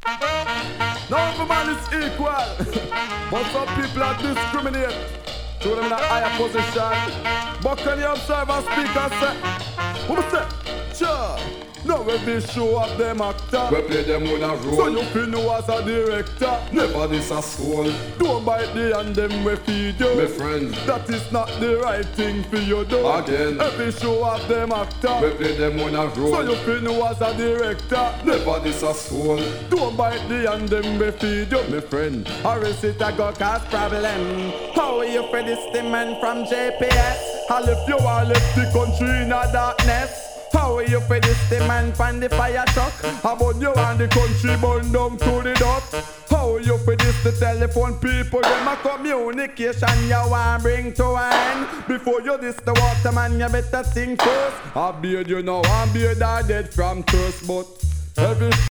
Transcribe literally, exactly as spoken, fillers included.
No every man is equal, but some people are discriminate. Show them in a higher position. But can you observe and speak and say, what say? Sure. Now every show of them actor, we play them on a role. So you feel know as a director. Never this a soul. Don't bite the hand them we feed you. My friend, that is not the right thing for you do. Again, every show of them actor, we play them on a role. So you feel know as a director. Never this a soul. Don't bite the hand them we feed you, my friend. Or is it a go cause problem? How are you for this the man from J P S? I left you all left the country in a darkness. How are you for this the man from the fire truck? How about you and the country burn down to the dust? How are you for this the telephone people? Them a communication you want bring to end. Before you this the waterman you better think first. I beard you now and beard are dead from thirst, but every